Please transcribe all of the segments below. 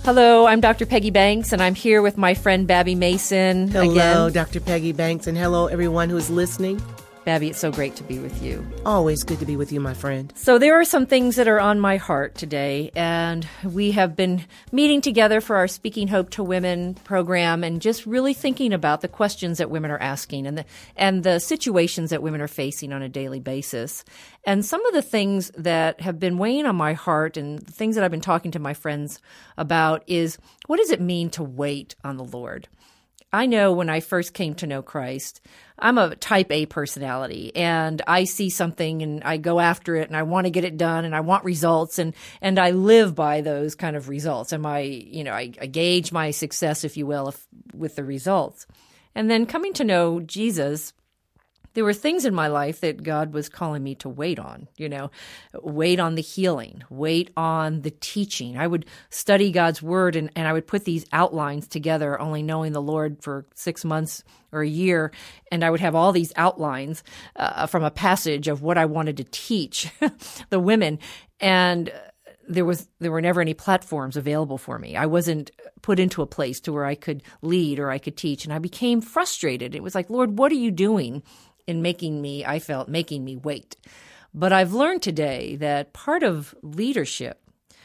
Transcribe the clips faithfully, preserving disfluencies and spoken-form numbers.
Hello, I'm Doctor Peggy Banks, and I'm here with my friend Babby Mason. Hello, again. Doctor Peggy Banks, and hello, everyone who is listening. Babby, it's so great to be with you. Always good to be with you, my friend. So there are some things that are on my heart today, and we have been meeting together for our Speaking Hope to Women program and just really thinking about the questions that women are asking and the, and the situations that women are facing on a daily basis. And some of the things that have been weighing on my heart and the things that I've been talking to my friends about is, what does it mean to wait on the Lord? I know when I first came to know Christ, I'm a type A personality, and I see something and I go after it and I want to get it done and I want results, and, and I live by those kind of results. And my, you know, I, I gauge my success, if you will, if, with the results. And then coming to know Jesus, there were things in my life that God was calling me to wait on, you know, wait on the healing, wait on the teaching. I would study God's word and, and I would put these outlines together, only knowing the Lord for six months or a year. And I would have all these outlines uh, from a passage of what I wanted to teach the women. And there was, there were never any platforms available for me. I wasn't put into a place to where I could lead or I could teach. And I became frustrated. It was like, Lord, what are you doing in making me, I felt, making me wait? But I've learned today that part of leadership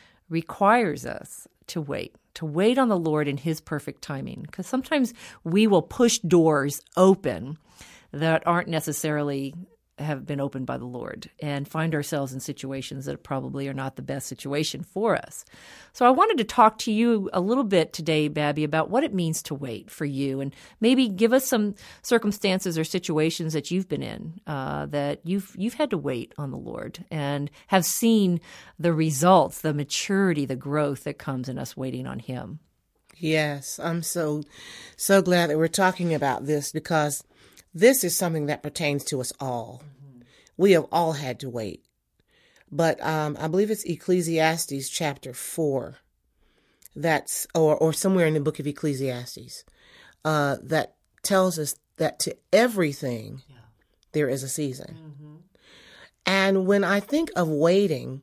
requires us to wait, to wait on the Lord in His perfect timing. Because sometimes we will push doors open that aren't necessarily have been opened by the Lord and find ourselves in situations that probably are not the best situation for us. So I wanted to talk to you a little bit today, Babby, about what it means to wait for you, and maybe give us some circumstances or situations that you've been in uh, that you've you've had to wait on the Lord and have seen the results, the maturity, the growth that comes in us waiting on Him. Yes, I'm so, so glad that we're talking about this, because this is something that pertains to us all. Mm-hmm. We have all had to wait. But um, I believe it's Ecclesiastes chapter four, that's or or somewhere in the book of Ecclesiastes, uh, that tells us that to everything yeah. there is a season. Mm-hmm. And when I think of waiting,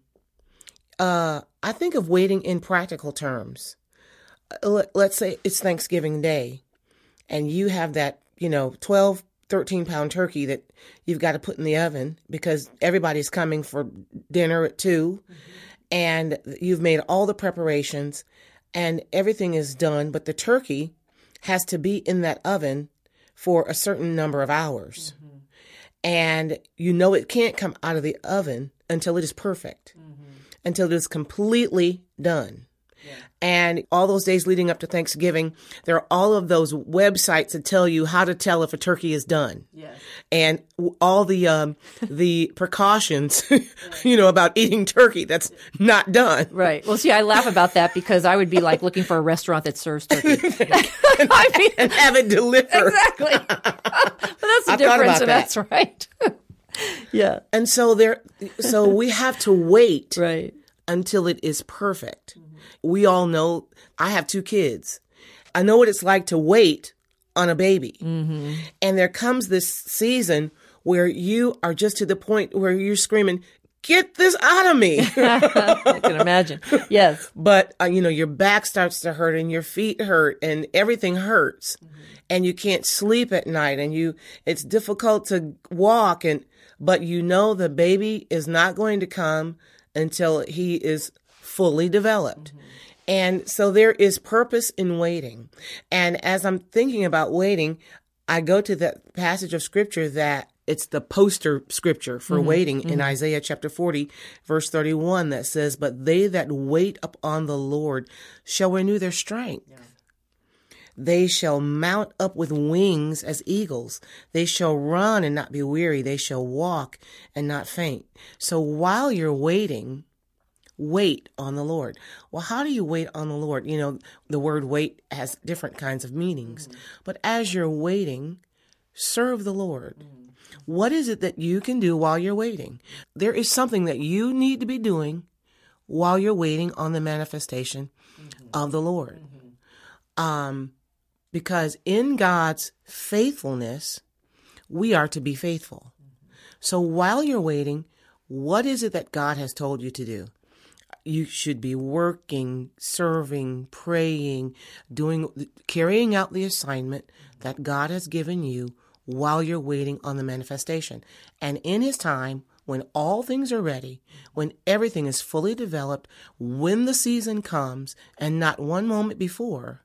uh, I think of waiting in practical terms. Let, let's say it's Thanksgiving Day, and you have that, you know, twelve thirteen pound turkey that you've got to put in the oven because everybody's coming for dinner at two. Mm-hmm. And you've made all the preparations and everything is done, but the turkey has to be in that oven for a certain number of hours. Mm-hmm. And you know it can't come out of the oven until it is perfect, mm-hmm. until it is completely done. Yeah. And all those days leading up to Thanksgiving, there are all of those websites that tell you how to tell if a turkey is done. Yes. And all the um, the precautions, you know, about eating turkey that's not done. Right. Well, see, I laugh about that because I would be like looking for a restaurant that serves turkey. I mean, and have it delivered. Exactly. But that's the I difference, and that. That's right. Yeah. And so there, so we have to wait right. until it is perfect. Mm-hmm. We all know, I have two kids. I know what it's like to wait on a baby. Mm-hmm. And there comes this season where you are just to the point where you're screaming, get this out of me. I can imagine. Yes. But, uh, you know, your back starts to hurt and your feet hurt and everything hurts. Mm-hmm. And you can't sleep at night and you, it's difficult to walk. And, but you know the baby is not going to come until he is fully developed. Mm-hmm. And so there is purpose in waiting. And as I'm thinking about waiting, I go to that passage of scripture that it's the poster scripture for mm-hmm. waiting mm-hmm. in Isaiah chapter forty, verse thirty-one, that says, but they that wait upon the Lord shall renew their strength. Yeah. They shall mount up with wings as eagles. They shall run and not be weary. They shall walk and not faint. So while you're waiting, wait on the Lord. Well, how do you wait on the Lord? You know, the word wait has different kinds of meanings. Mm-hmm. But as you're waiting, serve the Lord. Mm-hmm. What is it that you can do while you're waiting? There is something that you need to be doing while you're waiting on the manifestation mm-hmm. of the Lord. Mm-hmm. Um, because in God's faithfulness, we are to be faithful. Mm-hmm. So while you're waiting, what is it that God has told you to do? you should be working, serving, praying, doing, carrying out the assignment that God has given you while you're waiting on the manifestation. And in His time, when all things are ready, when everything is fully developed, when the season comes, and not one moment before,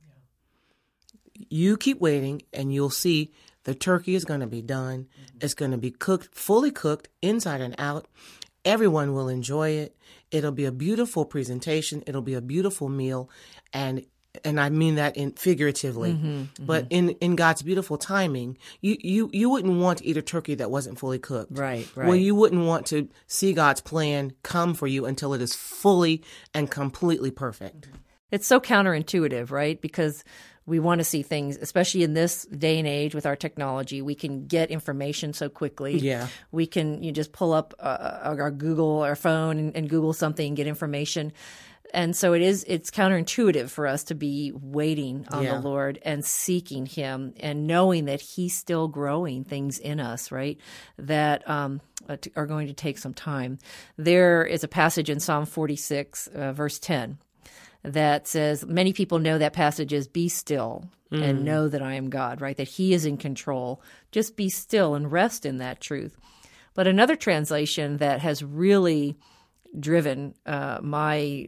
you keep waiting and you'll see the turkey is going to be done. It's going to be cooked, fully cooked, inside and out. Everyone will enjoy it. It'll be a beautiful presentation. It'll be a beautiful meal. And and I mean that in figuratively. Mm-hmm, mm-hmm. But in, in God's beautiful timing, you, you, you wouldn't want to eat a turkey that wasn't fully cooked. Right, right. Well, you wouldn't want to see God's plan come for you until it is fully and completely perfect. It's so counterintuitive, right? Because we want to see things, especially in this day and age with our technology. We can get information so quickly. Yeah. We can you just pull up uh, our Google, our phone, and, and Google something and get information. And so it is, it's counterintuitive for us to be waiting on Yeah. the Lord and seeking Him and knowing that He's still growing things in us, right? That um, are going to take some time. There is a passage in Psalm forty-six, uh, verse ten. That says, many people know that passage is be still mm. and know that I am God, right? That He is in control. Just be still and rest in that truth. But another translation that has really driven uh, my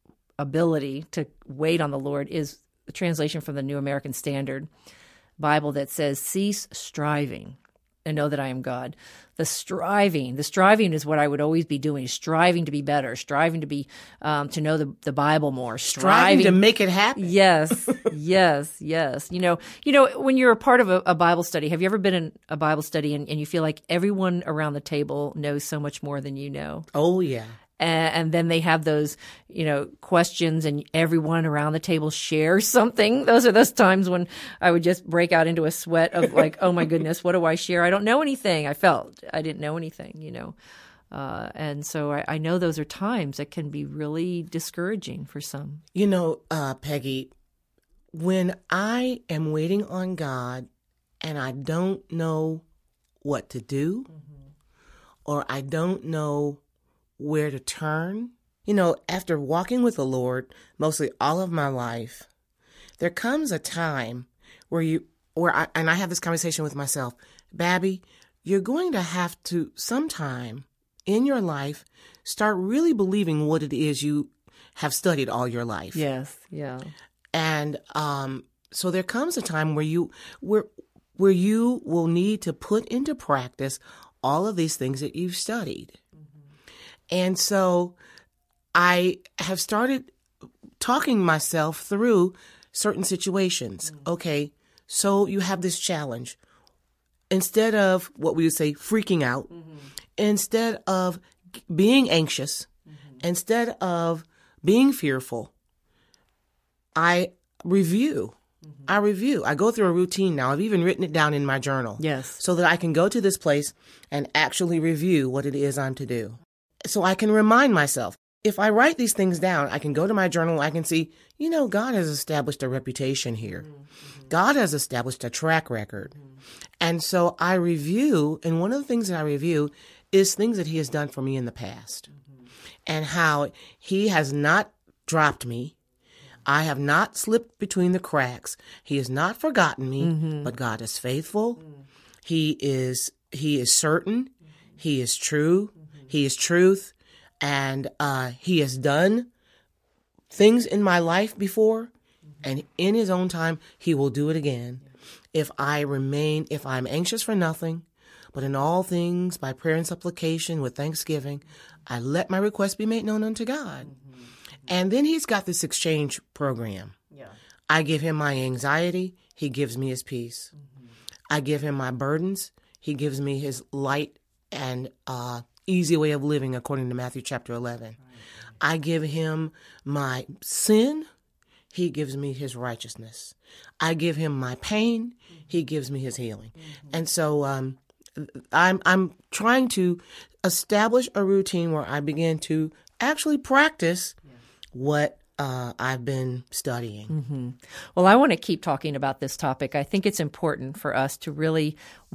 ability to wait on the Lord is a translation from the New American Standard Bible that says, cease striving and know that I am God. The striving, the striving is what I would always be doing, striving to be better, striving to be, um, to know the, the Bible more, striving, striving to make it happen. Yes, yes, yes. You know, you know, when you're a part of a, a Bible study, have you ever been in a Bible study and, and you feel like everyone around the table knows so much more than you know? Oh, yeah. And then they have those, you know, questions and everyone around the table shares something. Those are those times when I would just break out into a sweat of like, oh my goodness, what do I share? I don't know anything. I felt I didn't know anything, you know. Uh, and so I, I know those are times that can be really discouraging for some. You know, uh, Peggy, when I am waiting on God and I don't know what to do mm-hmm. or I don't know where to turn. You know, after walking with the Lord mostly all of my life, there comes a time where you, where I, and I have this conversation with myself, Babby, you're going to have to sometime in your life start really believing what it is you have studied all your life. Yes, yeah. And um, so there comes a time where you, where, where you will need to put into practice all of these things that you've studied. And so I have started talking myself through certain situations. Mm-hmm. Okay, so you have this challenge. Instead of what we would say freaking out, mm-hmm. instead of being anxious, mm-hmm. instead of being fearful, I review. Mm-hmm. I review. I go through a routine now. I've even written it down in my journal. Yes. So that I can go to this place and actually review what it is I'm to do. So I can remind myself, if I write these things down, I can go to my journal, I can see, you know, God has established a reputation here. Mm-hmm. God has established a track record. Mm-hmm. And so I review, and one of the things that I review is things that He has done for me in the past mm-hmm. and how He has not dropped me. I have not slipped between the cracks. He has not forgotten me, mm-hmm. but God is faithful. Mm-hmm. He is, He is certain. Mm-hmm. He is true. He is truth, and uh, He has done things in my life before, mm-hmm. and in His own time, He will do it again. Yeah. If I remain, if I'm anxious for nothing, but in all things, by prayer and supplication with thanksgiving, I let my request be made known unto God. Mm-hmm. And then He's got this exchange program. Yeah. I give Him my anxiety. He gives me His peace. Mm-hmm. I give Him my burdens. He gives me His light and uh easy way of living according to Matthew chapter eleven. I give Him my sin. He gives me His righteousness. I give Him my pain. He gives me His healing. Mm-hmm. And so um, I'm I'm trying to establish a routine where I begin to actually practice yeah. what Uh, I've been studying. Mm-hmm. Well, I want to keep talking about this topic. I think it's important for us to really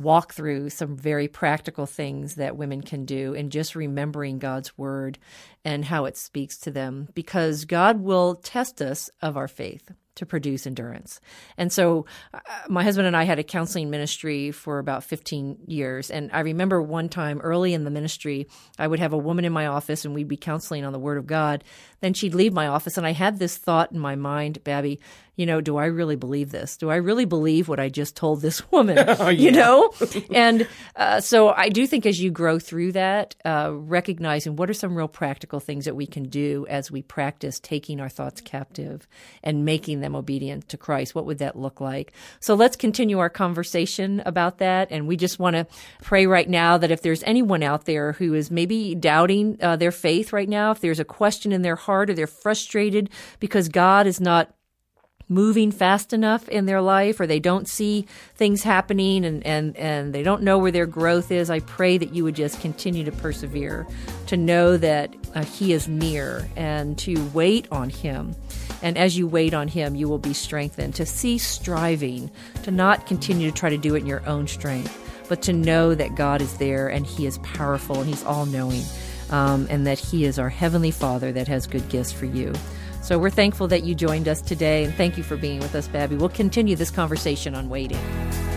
walk through some very practical things that women can do in just remembering God's word and how it speaks to them, because God will test us of our faith to produce endurance. And so uh, my husband and I had a counseling ministry for about fifteen years. And I remember one time early in the ministry, I would have a woman in my office and we'd be counseling on the Word of God. Then she'd leave my office and I had this thought in my mind, Babby, you know, do I really believe this? Do I really believe what I just told this woman? Oh, yeah. You know? And uh, so I do think as you grow through that, uh, recognizing what are some real practical things that we can do as we practice taking our thoughts captive and making them obedient to Christ. What would that look like? So let's continue our conversation about that. And we just want to pray right now that if there's anyone out there who is maybe doubting uh, their faith right now, if there's a question in their heart or they're frustrated because God is not moving fast enough in their life, or they don't see things happening and, and, and they don't know where their growth is, I pray that you would just continue to persevere, to know that uh, He is near, and to wait on Him. And as you wait on Him, you will be strengthened, to cease striving, to not continue to try to do it in your own strength, but to know that God is there and He is powerful and He's all-knowing, um, and that He is our Heavenly Father that has good gifts for you. So we're thankful that you joined us today, and thank you for being with us, Babby. We'll continue this conversation on waiting.